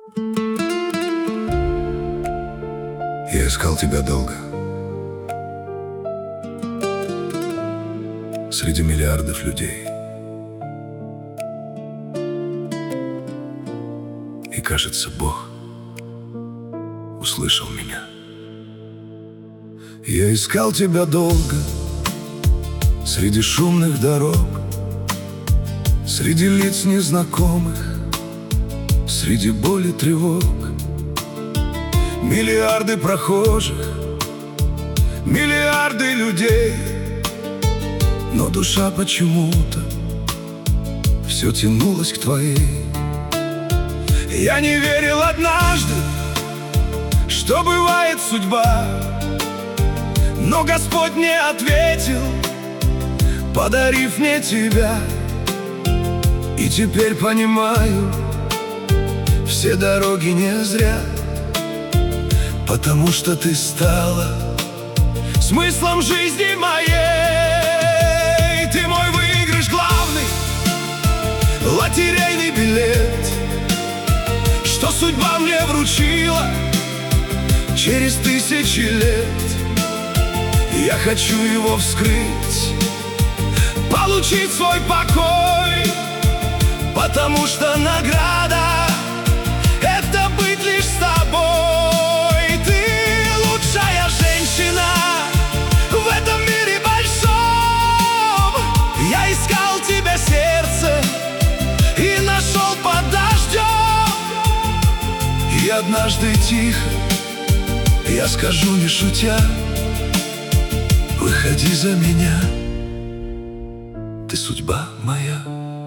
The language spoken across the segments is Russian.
Я искал тебя долго, среди миллиардов людей. И кажется, Бог услышал меня. Я искал тебя долго, среди шумных дорог, среди лиц незнакомых, среди боли, тревог. Миллиарды прохожих, миллиарды людей, но душа почему-то все тянулась к твоей. Я не верил однажды, что бывает судьба, но Господь мне ответил, подарив мне тебя. И теперь понимаю, все дороги не зря, потому что ты стала смыслом жизни моей. Ты мой выигрыш главный, лотерейный билет, что судьба мне вручила через тысячи лет. Я хочу его вскрыть, получить свой покой, потому что награда — это быть лишь с тобой. Ты лучшая женщина в этом мире большом. Я искал тебя сердце и нашел под дождем. И однажды тихо я скажу, не шутя: выходи за меня, ты судьба моя.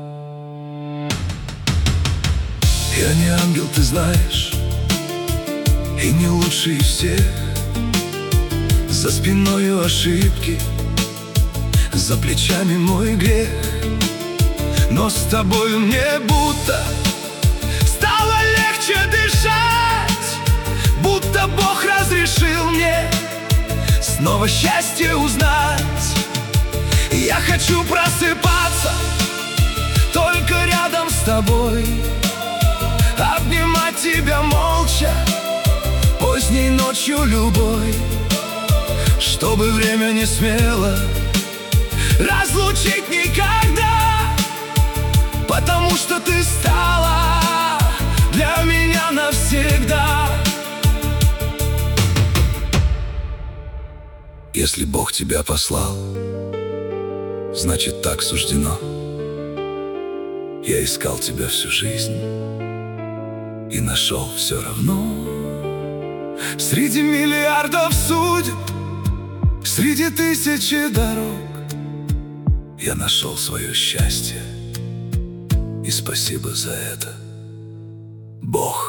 Я не ангел, ты знаешь, и не лучший из всех. За спиною ошибки, за плечами мой грех, но с тобою мне будто стало легче дышать, будто Бог разрешил мне снова счастье узнать. Я хочу просыпаться только рядом с тобой, обнимать тебя молча поздней ночью любой, чтобы время не смело разлучить никогда, потому что ты стала для меня навсегда. Если Бог тебя послал, значит, так суждено. Я искал тебя всю жизнь и нашел все равно. Среди миллиардов судеб, среди тысячи дорог, я нашел свое счастье, и спасибо за это, Бог.